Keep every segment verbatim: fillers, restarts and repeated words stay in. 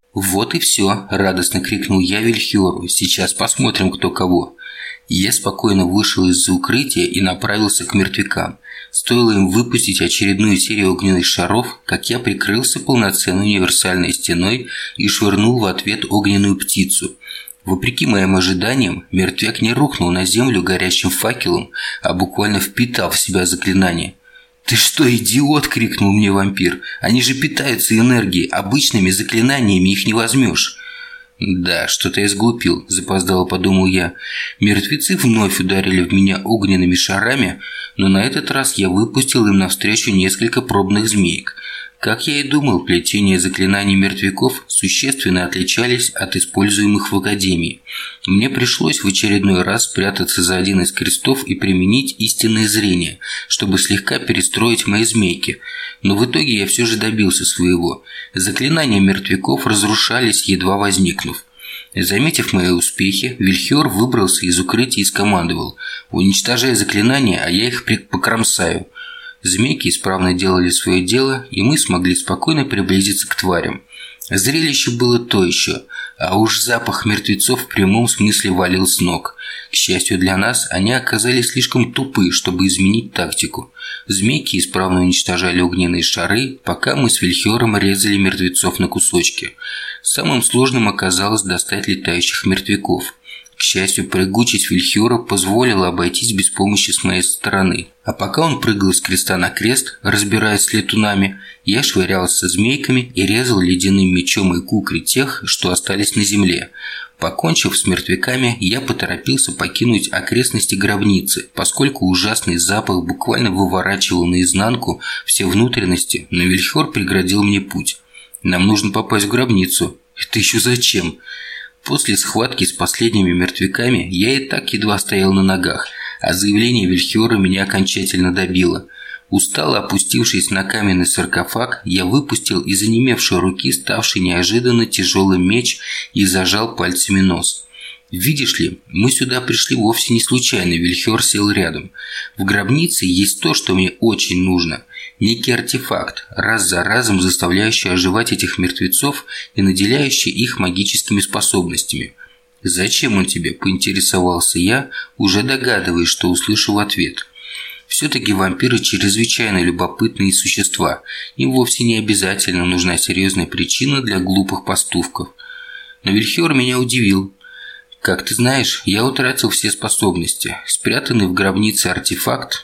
«Вот и все!» – радостно крикнул я Вильхиору. «Сейчас посмотрим, кто кого!» Я спокойно вышел из-за укрытия и направился к мертвякам. Стоило им выпустить очередную серию огненных шаров, как я прикрылся полноценной универсальной стеной и швырнул в ответ огненную птицу. Вопреки моим ожиданиям, мертвяк не рухнул на землю горящим факелом, а буквально впитал в себя заклинание. «Ты что, идиот?» – крикнул мне вампир. «Они же питаются энергией, обычными заклинаниями их не возьмешь». «Да, что-то я сглупил», – запоздало подумал я. Мертвецы вновь ударили в меня огненными шарами, но на этот раз я выпустил им навстречу несколько пробных змеек. Как я и думал, плетения заклинаний мертвяков существенно отличались от используемых в Академии. Мне пришлось в очередной раз спрятаться за один из крестов и применить истинное зрение, чтобы слегка перестроить мои змейки. Но в итоге я все же добился своего. Заклинания мертвяков разрушались, едва возникнув. Заметив мои успехи, Вильхиор выбрался из укрытия и скомандовал: «Уничтожай заклинания, а я их покромсаю». Змейки исправно делали свое дело, и мы смогли спокойно приблизиться к тварям. Зрелище было то еще, а уж запах мертвецов в прямом смысле валил с ног. К счастью для нас, они оказались слишком тупы, чтобы изменить тактику. Змейки исправно уничтожали огненные шары, пока мы с Вильхиором резали мертвецов на кусочки. Самым сложным оказалось достать летающих мертвяков. К счастью, прыгучесть Вильхиора позволила обойтись без помощи с моей стороны. А пока он прыгал с креста на крест, разбираясь с летунами, я швырялся со змейками и резал ледяным мечом и кукри тех, что остались на земле. Покончив с мертвяками, я поторопился покинуть окрестности гробницы, поскольку ужасный запах буквально выворачивал наизнанку все внутренности, но Вильхиор преградил мне путь. «Нам нужно попасть в гробницу». «Это еще зачем?» После схватки с последними мертвяками я и так едва стоял на ногах, а заявление Вильхиора меня окончательно добило. Устало опустившись на каменный саркофаг, я выпустил из онемевшей руки ставший неожиданно тяжелый меч и зажал пальцами нос. «Видишь ли, мы сюда пришли вовсе не случайно», – Вильхиор сел рядом. «В гробнице есть то, что мне очень нужно. Некий артефакт, раз за разом заставляющий оживать этих мертвецов и наделяющий их магическими способностями». «Зачем он тебе?» – поинтересовался я, уже догадываясь, что услышу в ответ. Все-таки вампиры чрезвычайно любопытные существа. Им вовсе не обязательно нужна серьезная причина для глупых поступков. Но Вильхиор меня удивил. «Как ты знаешь, я утратил все способности. Спрятанный в гробнице артефакт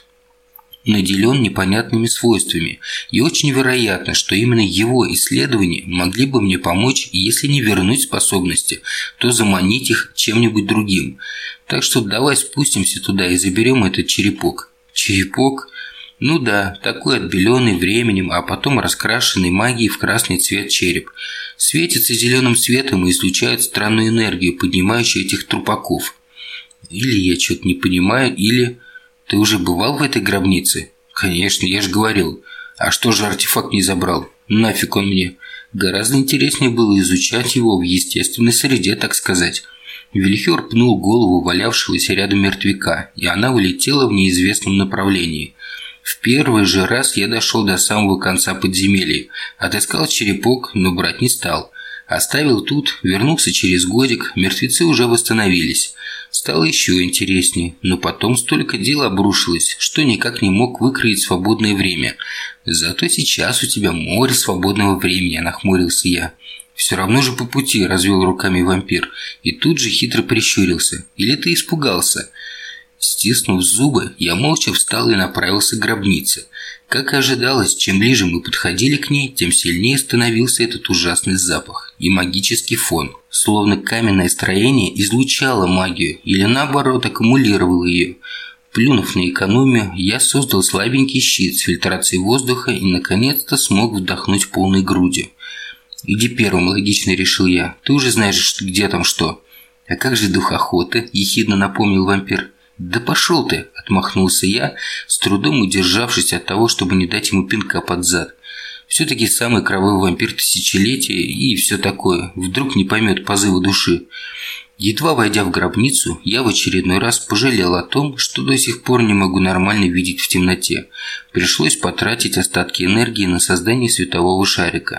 наделен непонятными свойствами, и очень вероятно, что именно его исследования могли бы мне помочь, если не вернуть способности, то заманить их чем-нибудь другим. Так что давай спустимся туда и заберем этот черепок». «Черепок?» «Ну да, такой отбеленный временем, а потом раскрашенный магией в красный цвет череп. Светится зеленым светом и излучает странную энергию, поднимающую этих трупаков. Или я что-то не понимаю, или... Ты уже бывал в этой гробнице?» «Конечно, я же говорил. А что же артефакт не забрал? Нафиг он мне? Гораздо интереснее было изучать его в естественной среде, так сказать». Вильхиор пнул голову валявшегося рядом мертвяка, и она улетела в неизвестном направлении. В первый же раз я дошел до самого конца подземелья, отыскал черепок, но брать не стал. Оставил тут, вернулся через годик, мертвецы уже восстановились. Стало еще интереснее, но потом столько дел обрушилось, что никак не мог выкроить свободное время. «Зато сейчас у тебя море свободного времени», – нахмурился я. «Все равно же по пути», – развел руками вампир, и тут же хитро прищурился. «Или ты испугался?» Стиснув зубы, я молча встал и направился к гробнице. Как и ожидалось, чем ближе мы подходили к ней, тем сильнее становился этот ужасный запах и магический фон. Словно каменное строение излучало магию или наоборот аккумулировало ее. Плюнув на экономию, я создал слабенький щит с фильтрацией воздуха и наконец-то смог вдохнуть полной грудью. «Иди первым», – логично решил я. «Ты уже знаешь, где там что». «А как же дух охоты?» – ехидно напомнил вампир. «Да пошел ты!» – отмахнулся я, с трудом удержавшись от того, чтобы не дать ему пинка под зад. Все-таки самый кровавый вампир тысячелетия и все такое. Вдруг не поймет позыва души. Едва войдя в гробницу, я в очередной раз пожалел о том, что до сих пор не могу нормально видеть в темноте. Пришлось потратить остатки энергии на создание светового шарика.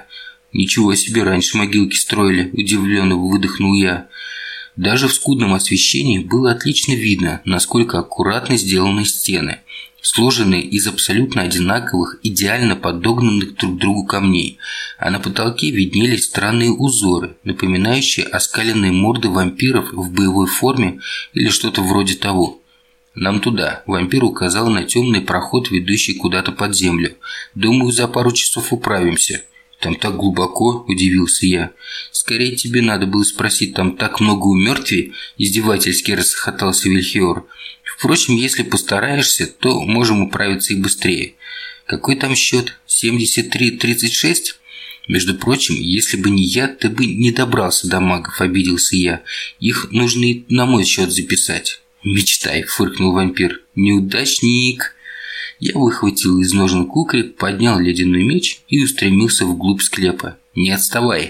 «Ничего себе, раньше могилки строили», – удивленно выдохнул я. Даже в скудном освещении было отлично видно, насколько аккуратно сделаны стены, сложенные из абсолютно одинаковых, идеально подогнанных друг к другу камней, а на потолке виднелись странные узоры, напоминающие оскаленные морды вампиров в боевой форме или что-то вроде того. «Нам туда», – вампир указал на темный проход, ведущий куда-то под землю. «Думаю, за пару часов управимся». «Там так глубоко», – удивился я. «Скорее тебе надо было спросить, там так много умертвий?» – издевательски расхохотался Вильхиор. «Впрочем, если постараешься, то можем управиться и быстрее». «Какой там счет? семьдесят три тридцать шесть?» «Между прочим, если бы не я, ты бы не добрался до магов», – обиделся я. «Их нужно и на мой счет записать». «Мечтай», – фыркнул вампир. «Неудачник». Я выхватил из ножен куколь, поднял ледяной меч и устремился вглубь склепа. «Не отставай!»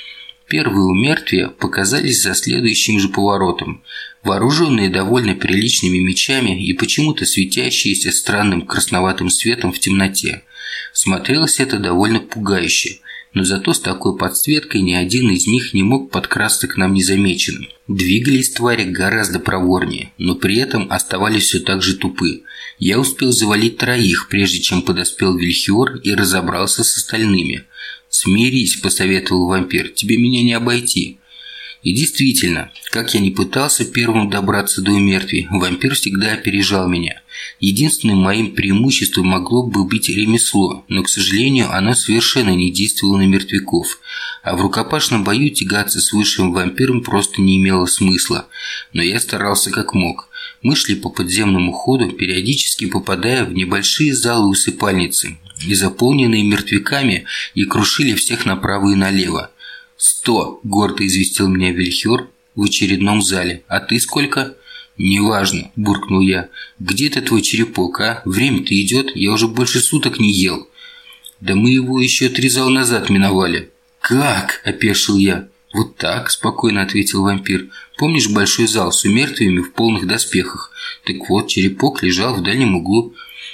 Первые умертвия показались за следующим же поворотом. Вооруженные довольно приличными мечами и почему-то светящиеся странным красноватым светом в темноте. Смотрелось это довольно пугающе, но зато с такой подсветкой ни один из них не мог подкрасться к нам незамеченным. Двигались твари гораздо проворнее, но при этом оставались все так же тупы. Я успел завалить троих, прежде чем подоспел Вильхиор и разобрался с остальными. «Смирись», – посоветовал вампир, – «тебе меня не обойти». И действительно, как я ни пытался первым добраться до умертвий, вампир всегда опережал меня. Единственным моим преимуществом могло бы быть ремесло, но, к сожалению, оно совершенно не действовало на мертвяков. А в рукопашном бою тягаться с высшим вампиром просто не имело смысла. Но я старался как мог. Мы шли по подземному ходу, периодически попадая в небольшие залы усыпальницы, и заполненные мертвяками, и крушили всех направо и налево. «Сто!» – гордо известил меня Вильхиор в очередном зале. «А ты сколько?» «Неважно», – буркнул я. «Где-то твой черепок, а? Время-то идет, я уже больше суток не ел». «Да мы его еще три зала назад миновали». «Как?» – опешил я. «Вот так», – спокойно ответил вампир. «Помнишь большой зал с умертвиями в полных доспехах? Так вот, черепок лежал в дальнем углу».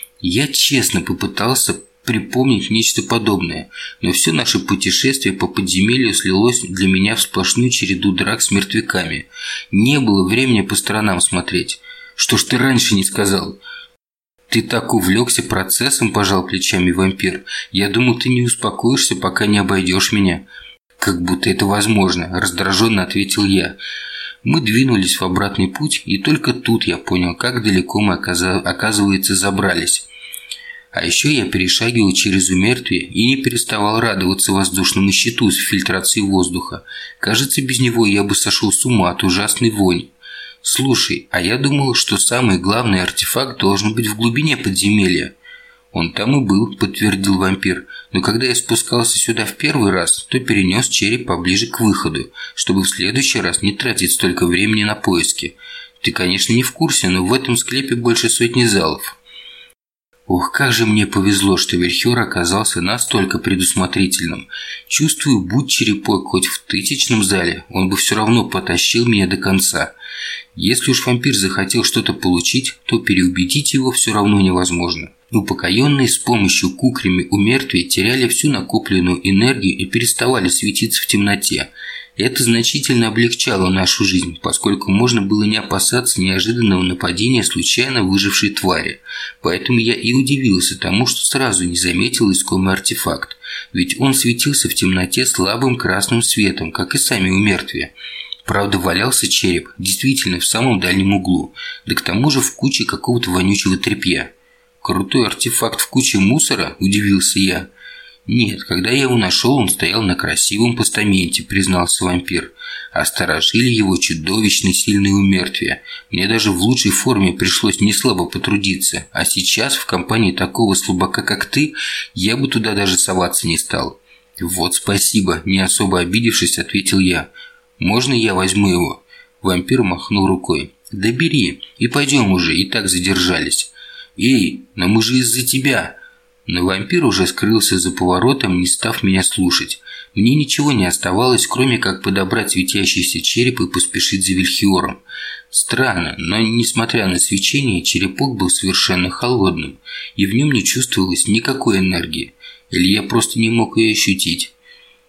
Я честно попытался припомнить нечто подобное, но все наше путешествие по подземелью слилось для меня в сплошную череду драк с мертвяками. Не было времени по сторонам смотреть. «Что ж ты раньше не сказал?» «Ты так увлекся процессом», – пожал плечами вампир. «Я думал, ты не успокоишься, пока не обойдешь меня». «Как будто это возможно», – раздраженно ответил я. Мы двинулись в обратный путь, и только тут я понял, как далеко мы, оказывается, забрались. А еще я перешагивал через умертвие и не переставал радоваться воздушному щиту с фильтрацией воздуха. Кажется, без него я бы сошел с ума от ужасной вони. «Слушай, а я думал, что самый главный артефакт должен быть в глубине подземелья». «Он там и был», – подтвердил вампир. «Но когда я спускался сюда в первый раз, то перенес череп поближе к выходу, чтобы в следующий раз не тратить столько времени на поиски. Ты, конечно, не в курсе, но в этом склепе больше сотни залов». Ох, как же мне повезло, что Вильхиор оказался настолько предусмотрительным. Чувствую, будь черепок хоть в тысячном зале, он бы все равно потащил меня до конца. Если уж вампир захотел что-то получить, то переубедить его все равно невозможно. Упокоенные с помощью кукрями умертвия теряли всю накопленную энергию и переставали светиться в темноте. Это значительно облегчало нашу жизнь, поскольку можно было не опасаться неожиданного нападения случайно выжившей твари. Поэтому я и удивился тому, что сразу не заметил искомый артефакт, ведь он светился в темноте слабым красным светом, как и сами умертвия. Правда, валялся череп действительно в самом дальнем углу, да к тому же в куче какого-то вонючего тряпья. «Крутой артефакт в куче мусора?» – удивился я. «Нет, когда я его нашел, он стоял на красивом постаменте», – признался вампир. «А сторожили его чудовищно сильные умертвия. Мне даже в лучшей форме пришлось неслабо потрудиться, а сейчас в компании такого слабака, как ты, я бы туда даже соваться не стал». «Вот спасибо», – не особо обидевшись, ответил я. «Можно я возьму его?» Вампир махнул рукой. «Да бери, и пойдем уже, и так задержались». «Эй, но мы же из-за тебя!» Но вампир уже скрылся за поворотом, не став меня слушать. Мне ничего не оставалось, кроме как подобрать светящийся череп и поспешить за Вильхиором. Странно, но несмотря на свечение, черепок был совершенно холодным, и в нем не чувствовалось никакой энергии. Или я просто не мог ее ощутить.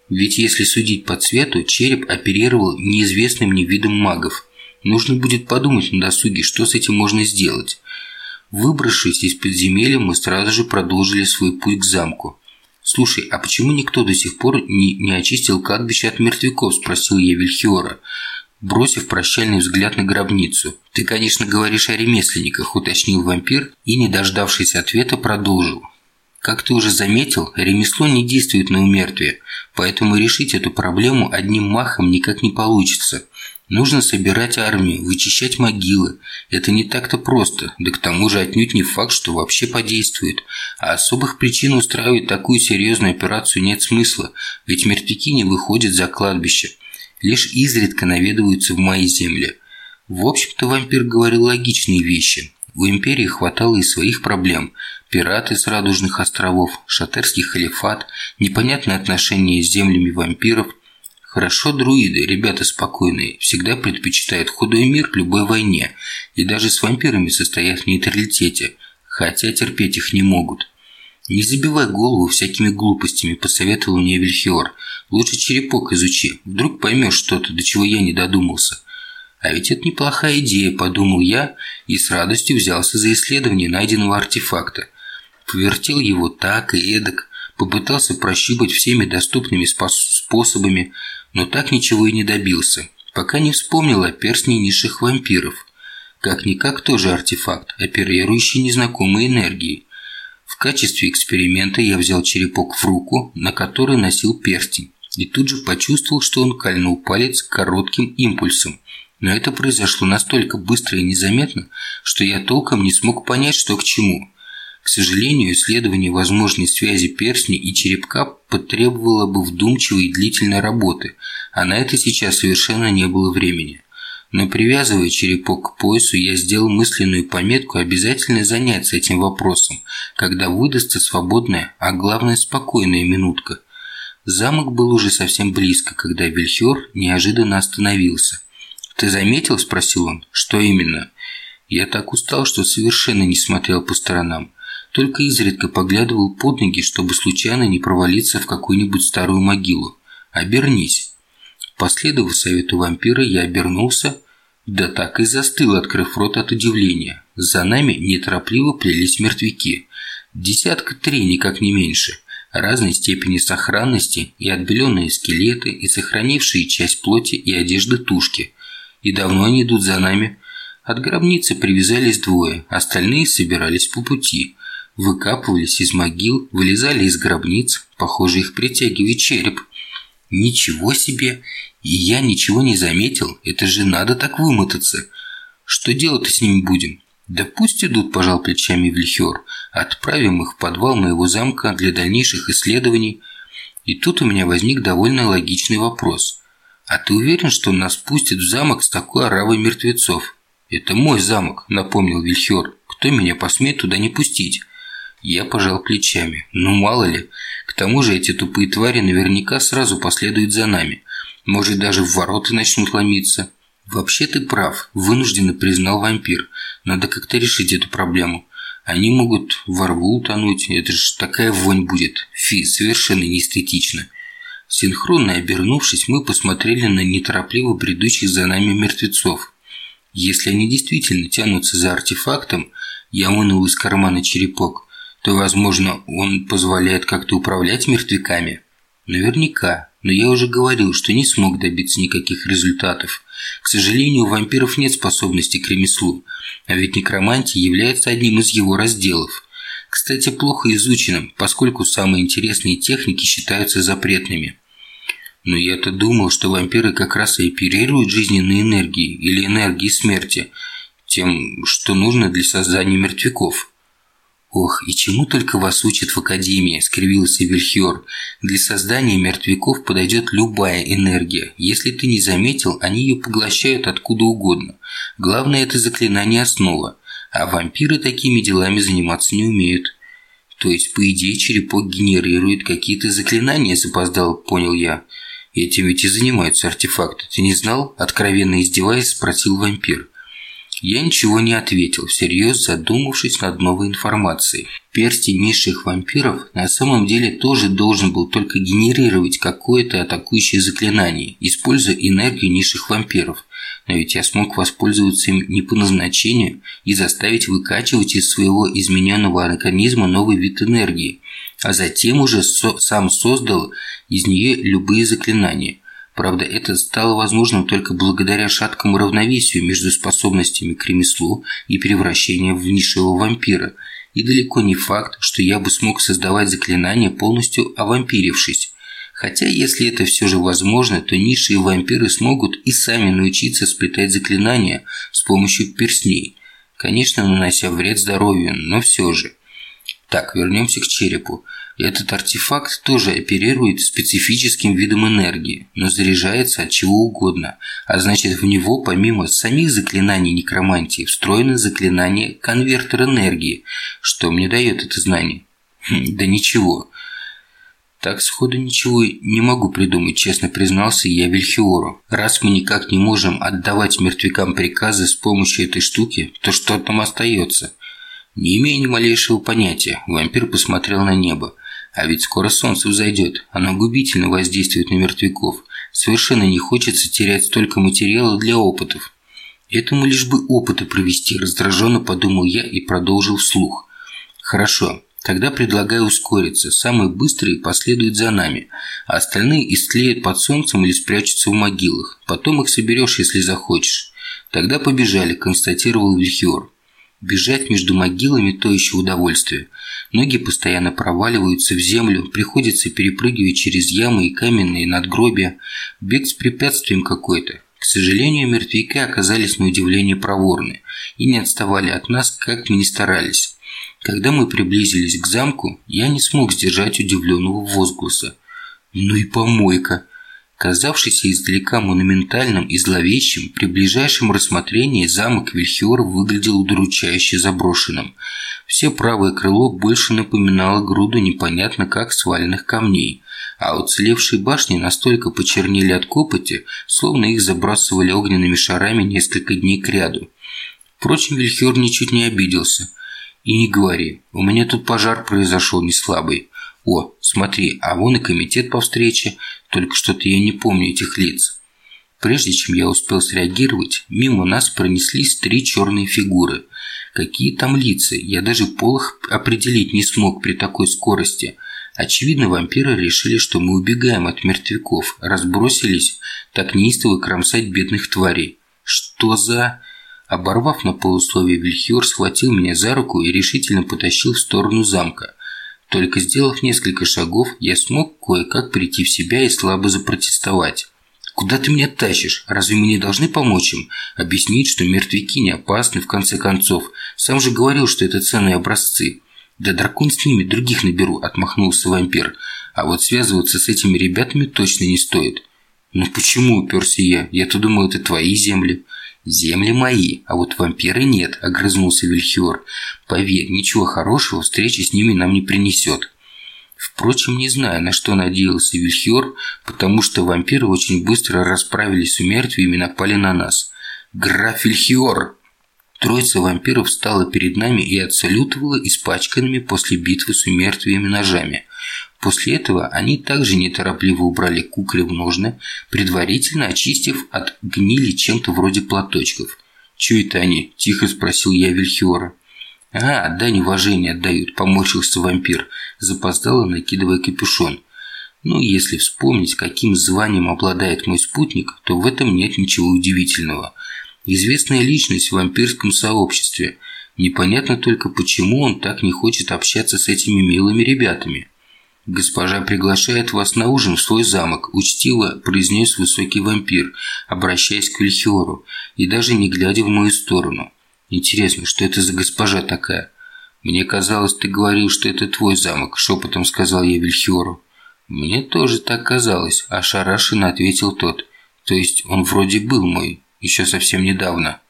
Ведь если судить по цвету, череп оперировал неизвестным мне видом магов. Нужно будет подумать на досуге, что с этим можно сделать. Выбравшись из подземелья, мы сразу же продолжили свой путь к замку. «Слушай, а почему никто до сих пор не, не очистил кладбище от мертвяков?» – спросил я Вильхиора, бросив прощальный взгляд на гробницу. «Ты, конечно, говоришь о ремесленниках», – уточнил вампир и, не дождавшись ответа, продолжил. «Как ты уже заметил, ремесло не действует на умертвие, поэтому решить эту проблему одним махом никак не получится. Нужно собирать армию, вычищать могилы. Это не так-то просто, да к тому же отнюдь не факт, что вообще подействует. А особых причин устраивать такую серьезную операцию нет смысла, ведь мертвяки не выходят за кладбище, лишь изредка наведываются в мои земли». В общем-то, вампир говорил логичные вещи. У империи хватало и своих проблем. Пираты с Радужных островов, шатерский халифат, непонятные отношения с землями вампиров. Хорошо друиды, ребята спокойные, всегда предпочитают худой мир любой войне и даже с вампирами состоят в нейтралитете, хотя терпеть их не могут. «Не забивай голову всякими глупостями», – посоветовал мне Вильхиор. «Лучше черепок изучи, вдруг поймешь что-то, до чего я не додумался». «А ведь это неплохая идея», – подумал я и с радостью взялся за исследование найденного артефакта. Повертел его так и эдак, попытался прощупать всеми доступными способами, но так ничего и не добился, пока не вспомнил о перстне низших вампиров. Как-никак тоже артефакт, оперирующий незнакомой энергией. В качестве эксперимента я взял черепок в руку, на который носил перстень, и тут же почувствовал, что он кольнул палец коротким импульсом. Но это произошло настолько быстро и незаметно, что я толком не смог понять, что к чему. К сожалению, исследование возможной связи перстня и черепка потребовало бы вдумчивой и длительной работы, а на это сейчас совершенно не было времени. Но привязывая черепок к поясу, я сделал мысленную пометку обязательно заняться этим вопросом, когда выдастся свободная, а главное спокойная минутка. Замок был уже совсем близко, когда Вильхиор неожиданно остановился. «Ты заметил?» – спросил он. «Что именно?» Я так устал, что совершенно не смотрел по сторонам. Только изредка поглядывал под ноги, чтобы случайно не провалиться в какую-нибудь старую могилу. «Обернись». Последовав совету вампира, я обернулся, да так и застыл, открыв рот от удивления. За нами неторопливо плелись мертвяки. Десятка три, никак не меньше. Разной степени сохранности, и отбеленные скелеты, и сохранившие часть плоти и одежды тушки. И давно они идут за нами. От гробницы привязались двое, остальные собирались по пути. Выкапывались из могил, вылезали из гробниц. Похоже, их притягивает череп. Ничего себе! И я ничего не заметил. Это же надо так вымотаться. Что делать-то с ними будем? Да пусть идут, пожал плечами Вильхиор. Отправим их в подвал моего замка для дальнейших исследований. И тут у меня возник довольно логичный вопрос. А ты уверен, что нас пустят в замок с такой оравой мертвецов? Это мой замок, напомнил Вильхиор. Кто меня посмеет туда не пустить? Я пожал плечами. Ну, мало ли. К тому же эти тупые твари наверняка сразу последуют за нами. Может, даже в ворота начнут ломиться. Вообще ты прав, вынужденно признал вампир. Надо как-то решить эту проблему. Они могут во рву утонуть. Это же такая вонь будет. Фи, совершенно неэстетично. Синхронно обернувшись, мы посмотрели на неторопливо бредущих за нами мертвецов. Если они действительно тянутся за артефактом, я вынул из кармана черепок, то, возможно, он позволяет как-то управлять мертвяками. Наверняка, но я уже говорил, что не смог добиться никаких результатов. К сожалению, у вампиров нет способности к ремеслу, а ведь некромантия является одним из его разделов. Кстати, плохо изученным, поскольку самые интересные техники считаются запретными. Но я-то думал, что вампиры как раз и оперируют жизненной энергией или энергией смерти, тем, что нужно для создания мертвяков. «Ох, и чему только вас учат в академии», – скривился Вильхиор. «Для создания мертвяков подойдет любая энергия. Если ты не заметил, они ее поглощают откуда угодно. Главное, это заклинание основа. А вампиры такими делами заниматься не умеют». «То есть, по идее, черепок генерирует какие-то заклинания», – запоздало, понял я. «Этим ведь и занимаются артефакты. Ты не знал?» – откровенно издеваясь, спросил вампир. Я ничего не ответил, всерьез задумавшись над новой информацией. Перстень низших вампиров на самом деле тоже должен был только генерировать какое-то атакующее заклинание, используя энергию низших вампиров. Но ведь я смог воспользоваться им не по назначению и заставить выкачивать из своего измененного организма новый вид энергии, а затем уже со- сам создал из нее любые заклинания. Правда, это стало возможным только благодаря шаткому равновесию между способностями к ремеслу и превращению в низшего вампира. И далеко не факт, что я бы смог создавать заклинания, полностью овампирившись. Хотя, если это все же возможно, то низшие вампиры смогут и сами научиться сплетать заклинания с помощью перстней. Конечно, нанося вред здоровью, но все же. Так, вернемся к черепу. Этот артефакт тоже оперирует специфическим видом энергии, но заряжается от чего угодно, а значит, в него помимо самих заклинаний некромантии встроено заклинание конвертер энергии. Что мне дает это знание? Хм, да ничего. Так сходу ничего не могу придумать, честно признался я Вильхиору. Раз мы никак не можем отдавать мертвякам приказы с помощью этой штуки, то что там остается? Не имея ни малейшего понятия, вампир посмотрел на небо. А ведь скоро солнце взойдет, оно губительно воздействует на мертвяков. Совершенно не хочется терять столько материала для опытов. Этому лишь бы опыты провести, раздраженно подумал я и продолжил вслух. Хорошо, тогда предлагаю ускориться. Самые быстрые последуют за нами, а остальные истлеют под солнцем или спрячутся в могилах. Потом их соберешь, если захочешь. Тогда побежали, констатировал Вильхиор. Бежать между могилами – то еще удовольствие. Ноги постоянно проваливаются в землю, приходится перепрыгивать через ямы и каменные надгробия. Бег с препятствием какой-то. К сожалению, мертвяки оказались на удивление проворны и не отставали от нас, как мы ни старались. Когда мы приблизились к замку, я не смог сдержать удивленного возгласа. Ну и помойка! Казавшийся издалека монументальным и зловещим, при ближайшем рассмотрении замок Вильхиора выглядел удручающе заброшенным. Все правое крыло больше напоминало груду непонятно как сваленных камней, а уцелевшие башни настолько почернели от копоти, словно их забрасывали огненными шарами несколько дней кряду. Впрочем, Вильхиор ничуть не обиделся. И не говори, у меня тут пожар произошел не слабый. О, смотри, а вон и комитет по встрече, только что-то я не помню этих лиц. Прежде чем я успел среагировать, мимо нас пронеслись три черные фигуры. Какие там лица, я даже пол их определить не смог при такой скорости. Очевидно, вампиры решили, что мы убегаем от мертвяков, разбросились так неистово кромсать бедных тварей. Что за... Оборвав на полусловие, Вильхиор схватил меня за руку и решительно потащил в сторону замка. Только сделав несколько шагов, я смог кое-как прийти в себя и слабо запротестовать. «Куда ты меня тащишь? Разве мы не должны помочь им? Объяснить, что мертвяки не опасны, в конце концов. Сам же говорил, что это ценные образцы». «Да дракон с ними, других наберу», – отмахнулся вампир. «А вот связываться с этими ребятами точно не стоит». «Ну почему?» – уперся я. «Я-то думал, это твои земли». «Земли мои, а вот вампиры нет», – огрызнулся Вильхиор. «Поверь, ничего хорошего встреча с ними нам не принесет». Впрочем, не знаю, на что надеялся Вильхиор, потому что вампиры очень быстро расправились с умертвиями и напали на нас. «Граф Вильхиор!» Троица вампиров встала перед нами и отсалютовала испачканными после битвы с умертвиями ножами. После этого они также неторопливо убрали кукри в ножны, предварительно очистив от гнили чем-то вроде платочков. «Чё это они?» – тихо спросил я Вильхиора. «А, дань уважения отдают», – поморщился вампир, запоздало накидывая капюшон. Ну, если вспомнить, каким званием обладает мой спутник, то в этом нет ничего удивительного. Известная личность в вампирском сообществе. Непонятно только, почему он так не хочет общаться с этими милыми ребятами. «Госпожа приглашает вас на ужин в свой замок», – учтиво произнес высокий вампир, обращаясь к Вильхиору, и даже не глядя в мою сторону. «Интересно, что это за госпожа такая?» «Мне казалось, ты говорил, что это твой замок», – шепотом сказал я Вильхиору. «Мне тоже так казалось», – ошарашенно ответил тот. «То есть он вроде был мой, еще совсем недавно».